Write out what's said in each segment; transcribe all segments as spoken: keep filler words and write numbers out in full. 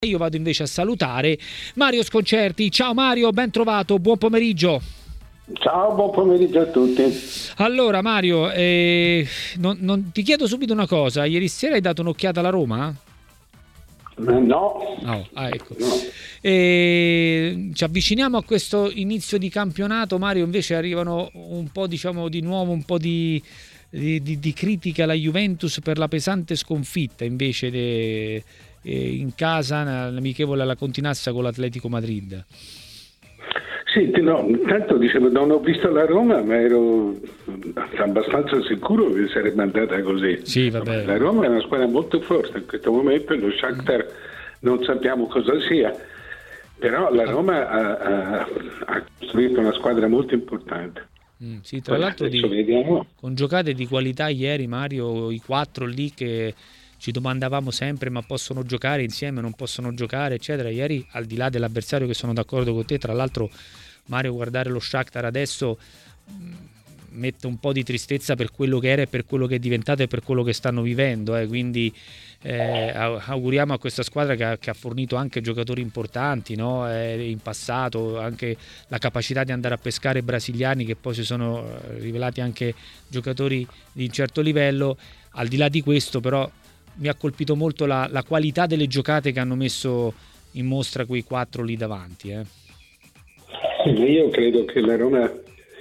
Io vado invece a salutare Mario Sconcerti. Ciao Mario, ben trovato, buon pomeriggio. Ciao, buon pomeriggio a tutti. Allora Mario, eh, non, non, ti chiedo subito una cosa. Ieri sera hai dato un'occhiata alla Roma? No. Oh, ah, ecco. No. E ci avviciniamo a questo inizio di campionato, Mario. Invece arrivano un po', diciamo, di nuovo un po' di, di, di, di critica alla Juventus per la pesante sconfitta invece de, in casa l'amichevole alla Continassa con l'Atletico Madrid. Sì, no, intanto dicevo, non ho visto la Roma, ma ero abbastanza sicuro che sarebbe andata così. Sì, vabbè. La Roma è una squadra molto forte in questo momento, lo Shakhtar non sappiamo cosa sia, però la Roma ha, ha, ha costruito una squadra molto importante. Mm, sì, tra l'altro di, con giocate di qualità ieri, Mario, i quattro lì che ci domandavamo sempre ma possono giocare insieme, non possono giocare eccetera. Ieri, al di là dell'avversario, che sono d'accordo con te, tra l'altro Mario, guardare lo Shakhtar adesso mh, mette un po' di tristezza per quello che era e per quello che è diventato e per quello che stanno vivendo, eh. Quindi eh, auguriamo a questa squadra che ha, che ha fornito anche giocatori importanti, no? eh, in passato, anche la capacità di andare a pescare brasiliani che poi si sono rivelati anche giocatori di un certo livello. Al di là di questo però mi ha colpito molto la, la qualità delle giocate che hanno messo in mostra quei quattro lì davanti. Eh. Io credo che la Roma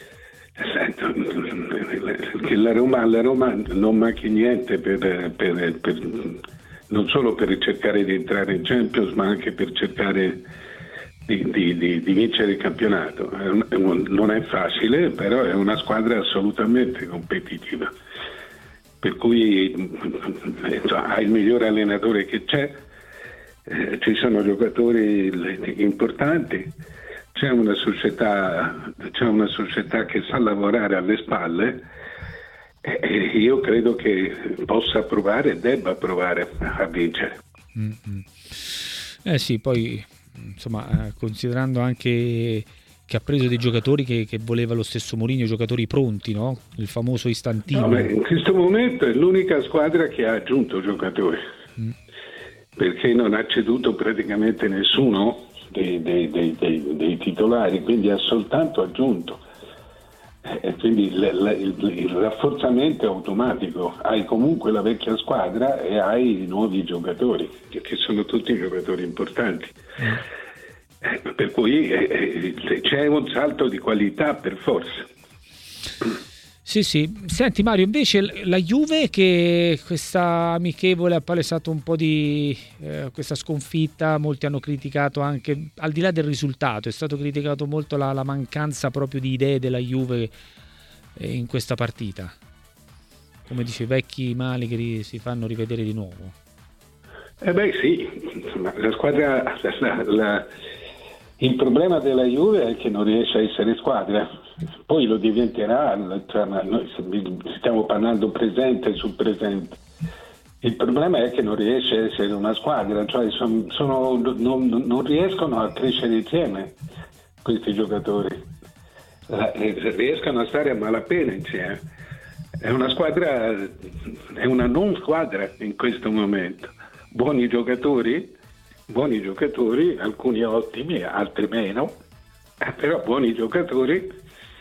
che la Roma, la Roma non manchi niente per, per, per, non solo per cercare di entrare in Champions, ma anche per cercare di, di, di, di vincere il campionato. Non è facile, però è una squadra assolutamente competitiva. Per cui ha il migliore allenatore che c'è, eh, ci sono giocatori importanti, c'è una società, c'è una società che sa lavorare alle spalle e, e io credo che possa provare, debba provare a vincere. Mm-hmm. Eh sì, poi insomma, eh, considerando anche che ha preso dei giocatori che, che voleva lo stesso Mourinho, giocatori pronti, no? Il famoso istantino. No, in questo momento è l'unica squadra che ha aggiunto giocatori, mm. perché non ha ceduto praticamente nessuno dei, dei, dei, dei, dei titolari, quindi ha soltanto aggiunto. E quindi il, il, il rafforzamento è automatico, hai comunque la vecchia squadra e hai i nuovi giocatori, che sono tutti giocatori importanti. Mm. Eh, per cui eh, c'è un salto di qualità per forza. Sì, sì. Senti Mario, invece la Juve, che questa amichevole ha palesato un po' di eh, questa sconfitta, molti hanno criticato anche, al di là del risultato, è stato criticato molto la, la mancanza proprio di idee della Juve eh, in questa partita. Come dice, vecchi mali che ri, si fanno rivedere di nuovo. Eh beh sì, insomma, la squadra... La, la, il problema della Juve è che non riesce a essere squadra, poi lo diventerà, cioè, noi stiamo parlando presente sul presente. Il problema è che non riesce a essere una squadra, cioè sono, sono, non, non riescono a crescere insieme questi giocatori, riescono a stare a malapena insieme. È una squadra, è una non squadra in questo momento. Buoni giocatori, buoni giocatori, alcuni ottimi, altri meno, però buoni giocatori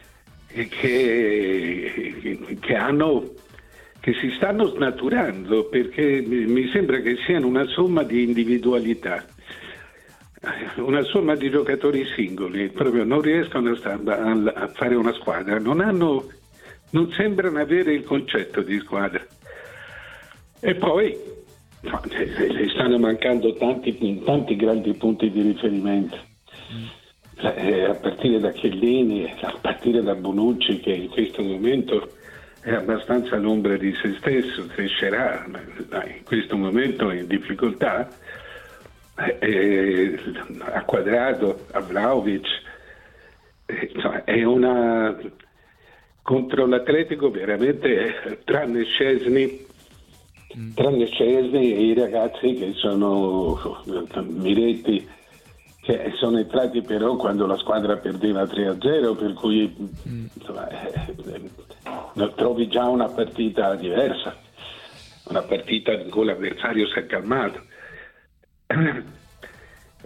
che, che hanno che si stanno snaturando, perché mi sembra che siano una somma di individualità, una somma di giocatori singoli, proprio non riescono a, a fare una squadra, non hanno, non sembrano avere il concetto di squadra. E poi no, le stanno mancando tanti, tanti grandi punti di riferimento, eh, a partire da Chiellini, a partire da Bonucci, che in questo momento è abbastanza all'ombra di se stesso, crescerà, ma dai, in questo momento è in difficoltà, eh, eh, a Quadrado, a Vlahovic, eh, insomma, è una contro l'Atletico veramente, tranne Szczesny, tranne Szczesny e i ragazzi che sono Miretti, che sono entrati però quando la squadra perdeva tre a zero, per cui mm. insomma, eh, eh, trovi già una partita diversa, una partita in cui l'avversario si è calmato.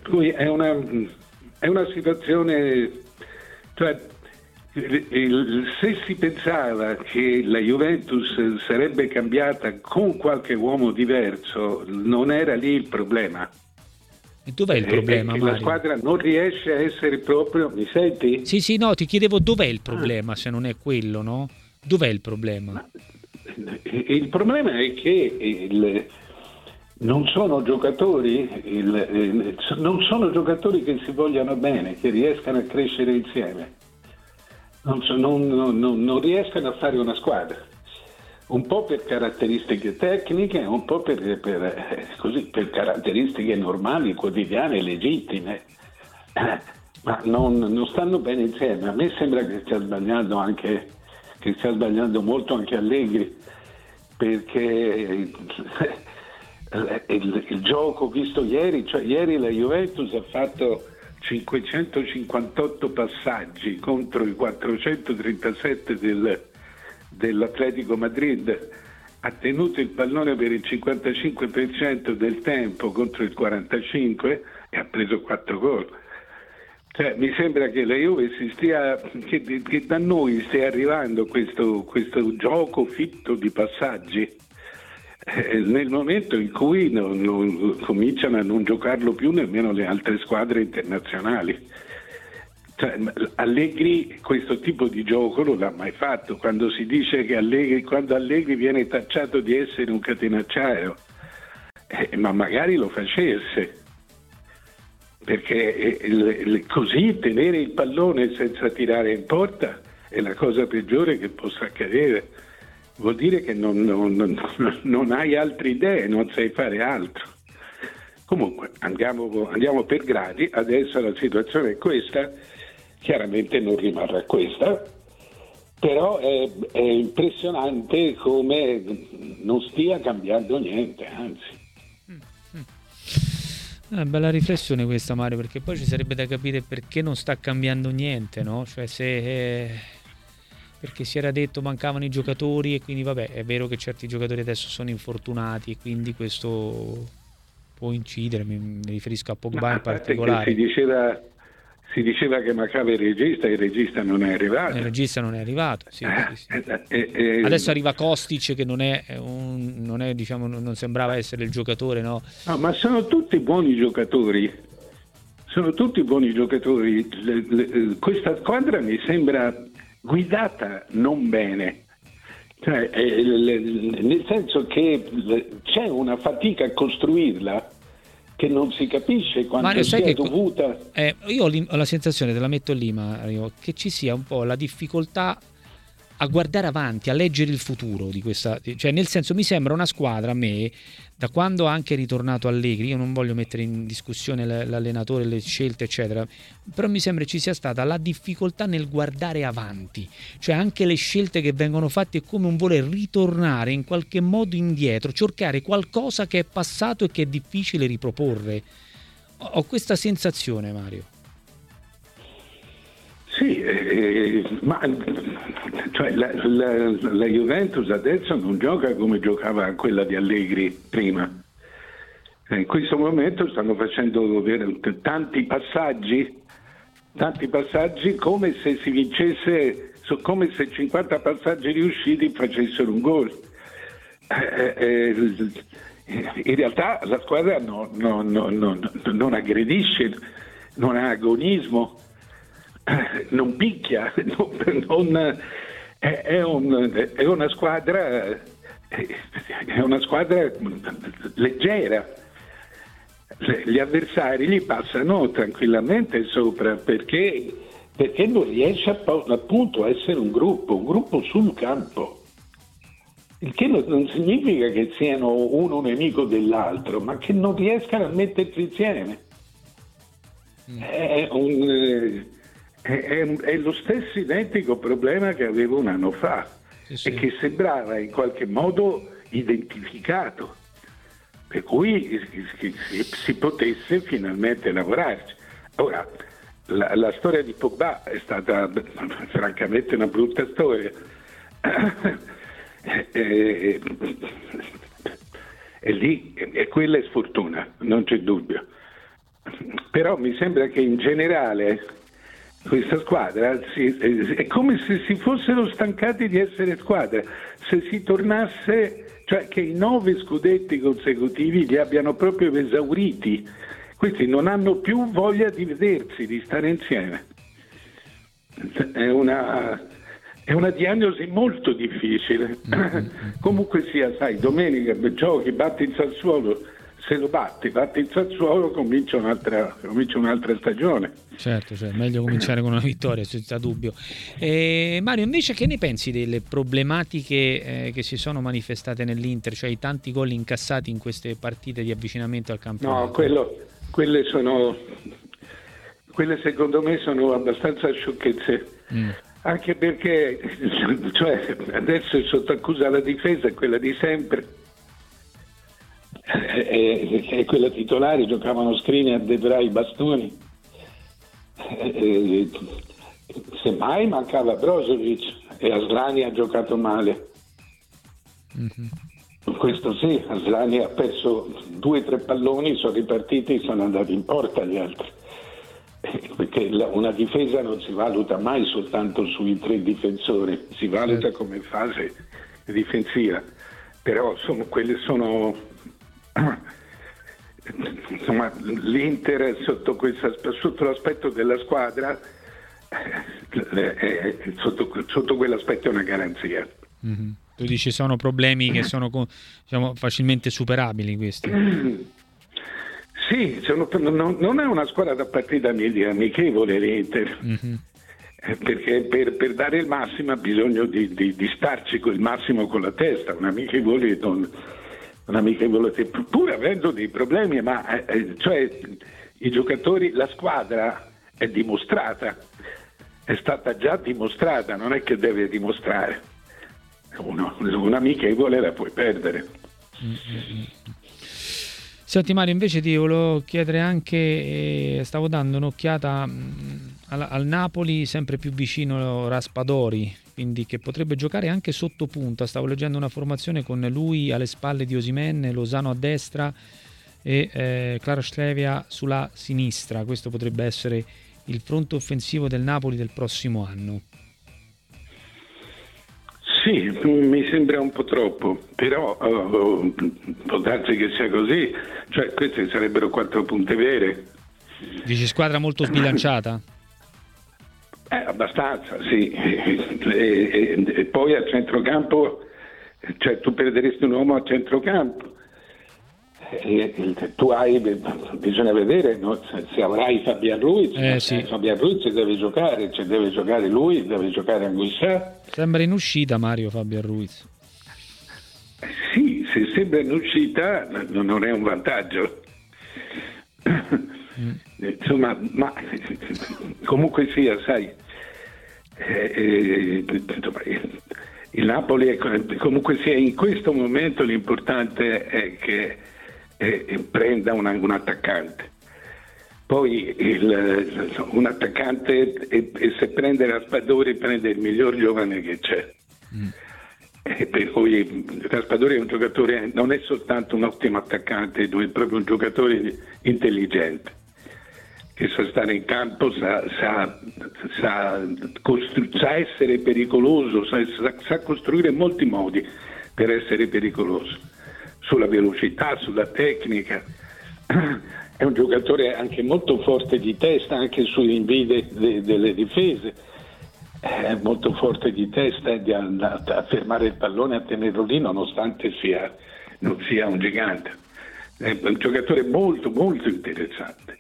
è una, è una situazione, cioè, il, il, se si pensava che la Juventus sarebbe cambiata con qualche uomo diverso, non era lì il problema. E dov'è il problema, eh, Mario? La squadra non riesce a essere proprio... Mi senti? Sì, sì, no, ti chiedevo dov'è il problema, ah. se non è quello, no? Dov'è il problema? Il problema è che il, non sono giocatori, il, non sono giocatori che si vogliano bene, che riescano a crescere insieme. Non, so, non, non, non riescono a fare una squadra. Un po' per caratteristiche tecniche, un po' per, per, eh, così, per caratteristiche normali, quotidiane, legittime, eh, ma non, non stanno bene insieme. A me sembra che stia sbagliando anche, che stia sbagliando molto anche Allegri, perché il, il, il gioco visto ieri, cioè ieri la Juventus ha fatto cinquecentocinquantotto passaggi contro i quattrocentotrentasette del dell'Atletico Madrid, ha tenuto il pallone per il cinquantacinque per cento del tempo contro il quarantacinque per cento e ha preso quattro gol. Cioè, mi sembra che la Juve si stia, che, che da noi stia arrivando questo, questo gioco fitto di passaggi eh, nel momento in cui non, non, cominciano a non giocarlo più nemmeno le altre squadre internazionali. Cioè, Allegri questo tipo di gioco non l'ha mai fatto. Quando si dice che Allegri, quando Allegri viene tacciato di essere un catenacciaio, eh, ma magari lo facesse, perché eh, il, il, così tenere il pallone senza tirare in porta è la cosa peggiore che possa accadere. Vuol dire che non, non, non, non hai altre idee, non sai fare altro. Comunque andiamo, andiamo per gradi. Adesso la situazione è questa. Chiaramente non rimarrà questa, però è, è impressionante come non stia cambiando niente, anzi. Una bella riflessione questa, Mario, perché poi ci sarebbe da capire perché non sta cambiando niente, no? Cioè se eh, perché si era detto mancavano i giocatori e quindi vabbè, è vero che certi giocatori adesso sono infortunati e quindi questo può incidere, mi, mi riferisco a Pogba no, in particolare. Si diceva Si diceva che mancava il regista, il regista non è arrivato. Il regista non è arrivato, sì, eh, sì. Eh, eh, Adesso arriva Kostic che non è, un, non è diciamo, non sembrava essere il giocatore, no? No, ma sono tutti buoni giocatori. Sono tutti buoni giocatori. Le, le, questa squadra mi sembra guidata non bene. Cioè, eh, le, nel senso che c'è una fatica a costruirla che non si capisce quanto Mario, sia sai che dovuta. Eh, io ho la sensazione, te la metto lì, Mario, che ci sia un po' la difficoltà a guardare avanti, a leggere il futuro di questa, cioè nel senso mi sembra una squadra, a me, da quando anche è ritornato Allegri, io non voglio mettere in discussione l'allenatore, le scelte eccetera, però mi sembra ci sia stata la difficoltà nel guardare avanti, cioè anche le scelte che vengono fatte è come un voler ritornare in qualche modo indietro, cercare qualcosa che è passato e che è difficile riproporre. Ho questa sensazione, Mario. Sì, eh, ma cioè, la, la, la Juventus adesso non gioca come giocava quella di Allegri prima. In questo momento stanno facendo tanti passaggi, tanti passaggi come se si vincesse, come se cinquanta passaggi riusciti facessero un gol. Eh, eh, in realtà la squadra no, no, no, no, non aggredisce, non ha agonismo, non picchia, non, non, è, è, un, è una squadra è una squadra leggera. Gli avversari gli passano tranquillamente sopra perché, perché non riesce a, appunto a essere un gruppo, un gruppo sul campo. Il che non significa che siano uno nemico dell'altro, ma che non riescano a mettersi insieme. È, un, è, è lo stesso identico problema che avevo un anno fa, sì, sì. E che sembrava in qualche modo identificato, per cui si, si potesse finalmente lavorarci. Ora, la, la storia di Pogba è stata francamente una brutta storia. E, e lì e quella è sfortuna, non c'è dubbio. però mi sembra che in generale questa squadra si, è come se si fossero stancati di essere squadra, se si tornasse, cioè che i nove scudetti consecutivi li abbiano proprio esauriti. Questi non hanno più voglia di vedersi, di stare insieme. È una, è una diagnosi molto difficile. Mm-hmm. Comunque sia, sai, domenica giochi, batti il Sassuolo, se lo batti, batti il Sassuolo, comincia un'altra, comincia un'altra stagione. Certo, cioè, meglio cominciare con una vittoria, senza dubbio. E Mario, invece, che ne pensi delle problematiche eh, che si sono manifestate nell'Inter, cioè i tanti gol incassati in queste partite di avvicinamento al campionato? No, quello, quelle sono, quelle secondo me sono abbastanza sciocchezze, mm. anche perché cioè, adesso è sotto accusa la difesa, è quella di sempre. E, e quella titolare, giocavano Skriniar, De Vrij, Bastoni, e, semmai mancava Brozovic e Aslani ha giocato male. Mm-hmm. Questo sì, Aslani ha perso due o tre palloni, sono ripartiti, sono andati in porta gli altri, perché una difesa non si valuta mai soltanto sui tre difensori, si valuta come fase difensiva, però sono, quelle sono insomma, l'Inter sotto, questa, sotto l'aspetto della squadra eh, sotto, sotto quell'aspetto è una garanzia. Mm-hmm. Tu dici sono problemi che sono, diciamo, facilmente superabili questi? Sì, sono, non, non è una squadra da partita amichevole l'Inter. Mm-hmm. Perché per, per dare il massimo ha bisogno di, di, di starci il massimo con la testa, un amichevole non un'amichevole, pur avendo dei problemi, ma eh, cioè i giocatori, la squadra è dimostrata, è stata già dimostrata, non è che deve dimostrare. Uno, un'amichevole la puoi perdere. Mm-hmm. Senti Mario, invece ti volevo chiedere anche, eh, stavo dando un'occhiata mh, al, al Napoli, sempre più vicino Raspadori, quindi che potrebbe giocare anche sotto punta. Stavo leggendo una formazione con lui alle spalle di Osimhen, Lozano a destra e eh, Kvaratskhelia sulla sinistra. Questo potrebbe essere il fronte offensivo del Napoli del prossimo anno. Sì, mi sembra un po' troppo, però oh, può darsi che sia così, cioè queste sarebbero quattro punte vere. Dici squadra molto sbilanciata? Eh, abbastanza, sì. E, e, e poi a centrocampo, cioè tu perderesti un uomo a centrocampo. E, e, tu hai, bisogna vedere, no? se, se avrai Fabian Ruiz, eh, sì. Fabian Ruiz deve giocare, cioè deve giocare lui, deve giocare Anguissa. Sembra in uscita Mario Fabian Ruiz. Sì, se sembra in uscita non è un vantaggio. Mm. Insomma, ma comunque sia, sai, eh, eh, il Napoli è, comunque sia in questo momento l'importante è che eh, prenda una, un attaccante. Poi il, un attaccante e, e se prende Raspadori prende il miglior giovane che c'è. Mm. E per cui Raspadori è un giocatore, non è soltanto un ottimo attaccante, è proprio un giocatore intelligente che sa stare in campo, sa, sa, sa, costru- sa essere pericoloso, sa, sa, sa costruire molti modi per essere pericoloso, sulla velocità, sulla tecnica. È un giocatore anche molto forte di testa, anche sui rinvii de, de, delle difese, è molto forte di testa di, a, a fermare il pallone, a tenerlo lì nonostante sia, non sia un gigante. È un giocatore molto molto interessante.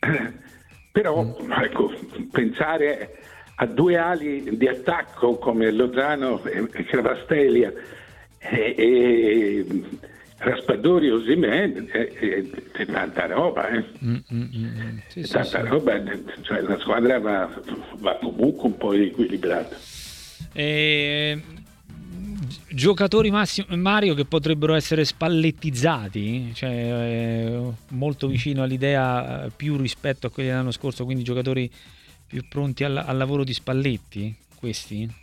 Però ecco, pensare a due ali di attacco come Lozano e Kvaratskhelia e, e Raspadori, Osimhen, è, è, è tanta roba, eh? mm, mm, mm. Sì, sì, tanta sì. roba, cioè la squadra va, va comunque un po' equilibrata. E... giocatori Massimo, Mario, che potrebbero essere spallettizzati, cioè eh, molto vicino all'idea più rispetto a quelli dell'anno scorso, quindi giocatori più pronti al, al lavoro di Spalletti, questi?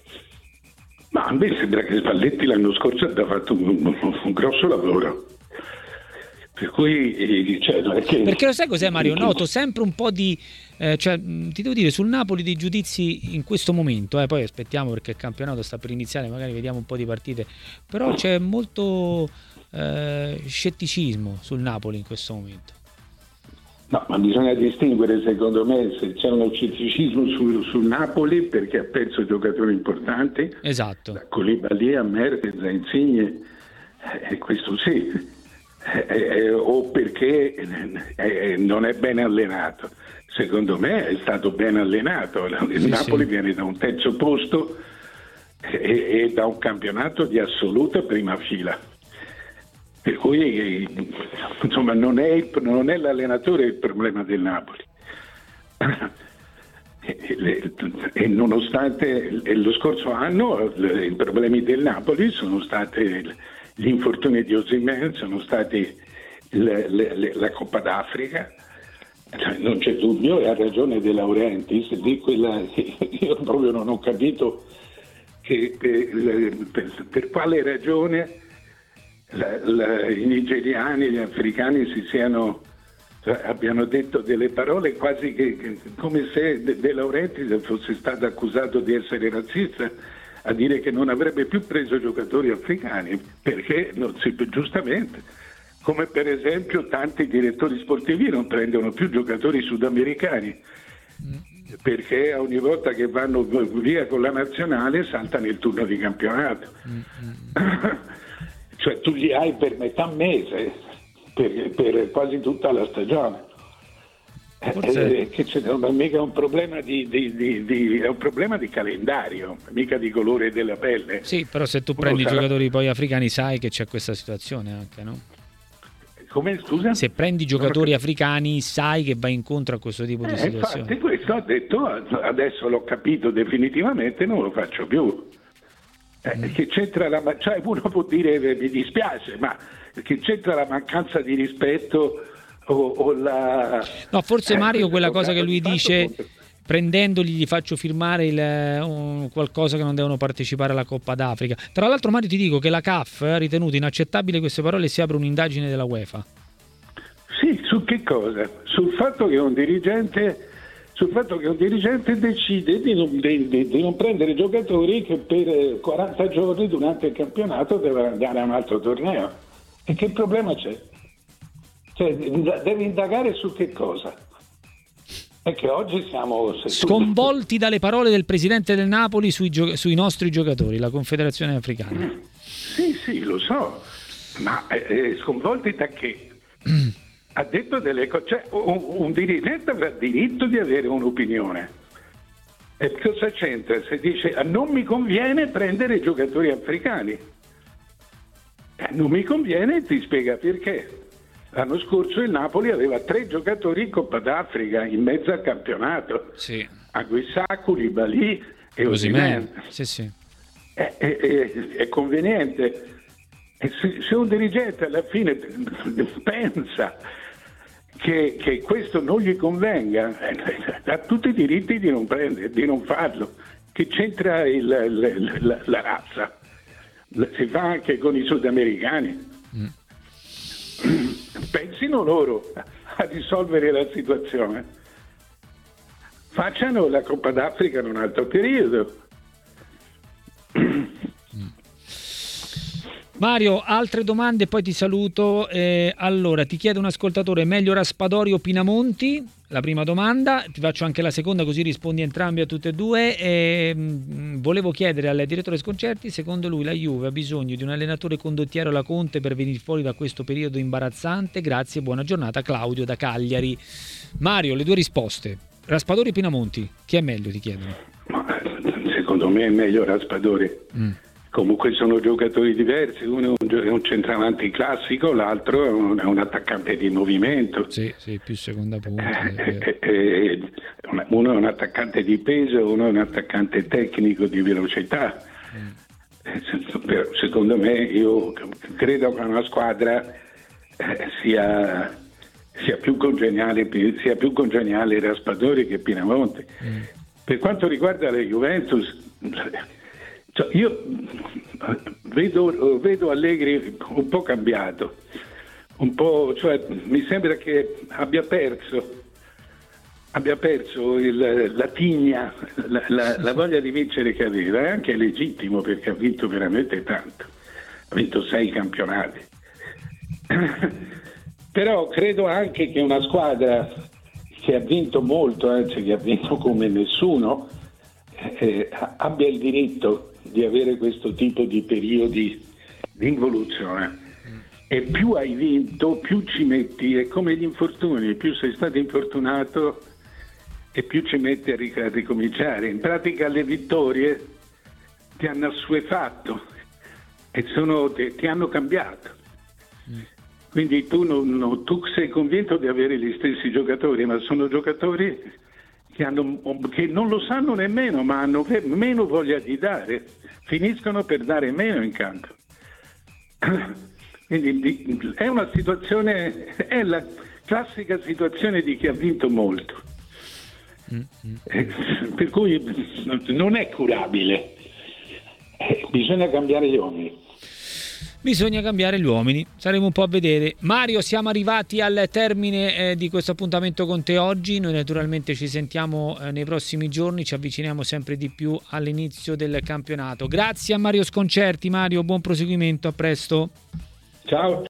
Ma a me sembra che Spalletti l'anno scorso abbia fatto un, un, un grosso lavoro. Per cui, cioè, non è che... Perché lo sai cos'è, Mario? Noto sempre un po' di eh, cioè, ti devo dire, sul Napoli dei giudizi in questo momento, eh, poi aspettiamo perché il campionato sta per iniziare, magari vediamo un po' di partite, però c'è molto eh, scetticismo sul Napoli in questo momento. No, ma bisogna distinguere, secondo me, se c'è uno scetticismo sul, sul Napoli perché ha perso giocatori importanti, esatto, da Koulibaly a Mertens a Insigne, eh, questo sì, eh, eh, o perché eh, non è ben allenato. Secondo me è stato ben allenato. Il sì, Napoli sì. viene da un terzo posto e, e da un campionato di assoluta prima fila. Per cui insomma non è, il, non è l'allenatore il problema del Napoli. E, le, e nonostante lo scorso anno i problemi del Napoli sono stati gli infortuni di Osimhen, sono stati le, le, la Coppa d'Africa, non c'è dubbio, e ha ragione De Laurentiis di quella, io proprio non ho capito che per, per, per quale ragione La, la, i nigeriani, gli africani si siano cioè, abbiano detto delle parole quasi che, che come se De, De Laurentiis fosse stato accusato di essere razzista, a dire che non avrebbe più preso giocatori africani perché non si, giustamente, come per esempio tanti direttori sportivi non prendono più giocatori sudamericani perché ogni volta che vanno via con la nazionale saltano il turno di campionato. Cioè tu li hai per metà mese, per, per quasi tutta la stagione. Forse... Eh, che c'è, non è mica un problema di, di, di, di è un problema di calendario, mica di colore della pelle. Sì, però se tu prendi i giocatori poi africani sai che c'è questa situazione anche, no? Come, scusa? Se prendi giocatori africani sai che vai incontro a questo tipo eh, di situazione. Infatti questo ho detto, adesso l'ho capito definitivamente, non lo faccio più. Eh, che c'entra la, cioè uno può dire mi dispiace, ma che c'entra la mancanza di rispetto o, o la no forse eh, Mario quella cosa che lui fatto, dice appunto. Prendendoli gli faccio firmare il, un, qualcosa che non devono partecipare alla Coppa d'Africa. Tra l'altro Mario ti dico che la C A F ha ritenuto inaccettabile queste parole e si apre un'indagine della UEFA. Sì, su che cosa? Sul fatto che un dirigente sul fatto che un dirigente decide di non, di, di non prendere giocatori che per quaranta giorni durante il campionato devono andare a un altro torneo. E che problema c'è? Cioè, deve indagare su che cosa? È che oggi siamo sconvolti dalle parole del presidente del Napoli sui, gio- sui nostri giocatori, la Confederazione Africana. Sì, sì, lo so, ma eh, sconvolti da che? Ha detto delle cose, cioè un, un dirigente avrà diritto di avere un'opinione. E cosa c'entra? Se dice ah, non mi conviene prendere giocatori africani, eh, non mi conviene, ti spiega perché. L'anno scorso il Napoli aveva tre giocatori in Coppa d'Africa in mezzo al campionato, sì. Anguissa, Koulibaly e Osimhen. Sì, sì. È, è, è, è conveniente. E se, se un dirigente alla fine pensa Che, che questo non gli convenga, eh, ha tutti i diritti di non prendere, di non farlo. Che c'entra il, il, la, la razza? Si fa anche con i sudamericani. Mm. Pensino loro a risolvere la situazione. Facciano la Coppa d'Africa in un altro periodo. Mario, altre domande poi ti saluto. Eh, allora, ti chiede un ascoltatore, meglio Raspadori o Pinamonti? La prima domanda, ti faccio anche la seconda così rispondi entrambi a tutte e due. Eh, mh, volevo chiedere al direttore Sconcerti, secondo lui la Juve ha bisogno di un allenatore condottiero alla Conte per venire fuori da questo periodo imbarazzante? Grazie, buona giornata. Claudio da Cagliari. Mario, le due risposte. Raspadori o Pinamonti? Chi è meglio, ti chiedono? Ma, secondo me è meglio Raspadori. Mm. Comunque sono giocatori diversi, uno è un centravanti classico, l'altro è un, è un attaccante di movimento. Sì, sì, più seconda punta. Eh, eh, uno è un attaccante di peso, uno è un attaccante tecnico di velocità. Mm. Però, secondo me, io credo che una squadra eh, sia, sia più congeniale, sia più congeniale Raspadori che Pinamonti. Mm. Per quanto riguarda la Juventus, cioè io vedo, vedo Allegri un po' cambiato, un po', cioè mi sembra che abbia perso abbia perso il, la tigna, la, la, la voglia di vincere che aveva. È anche legittimo perché ha vinto veramente tanto, ha vinto sei campionati. Però credo anche che una squadra che ha vinto molto, anzi che ha vinto come nessuno, eh, abbia il diritto di avere questo tipo di periodi di involuzione. E più hai vinto, più ci metti, è come gli infortuni, più sei stato infortunato e più ci metti a, ric- a ricominciare. In pratica le vittorie ti hanno assuefatto e sono, ti, ti hanno cambiato. Mm. Quindi tu, non, non, tu sei convinto di avere gli stessi giocatori, ma sono giocatori che, hanno, che non lo sanno nemmeno, ma hanno meno voglia di dare, finiscono per dare meno in campo. Quindi è una situazione, è la classica situazione di chi ha vinto molto. Mm-hmm. Per cui non è curabile, bisogna cambiare gli uomini. Bisogna cambiare gli uomini, saremo un po' a vedere. Mario, siamo arrivati al termine eh, di questo appuntamento con te oggi. Noi naturalmente ci sentiamo eh, nei prossimi giorni, ci avviciniamo sempre di più all'inizio del campionato. Grazie a Mario Sconcerti. Mario, buon proseguimento, a presto. Ciao.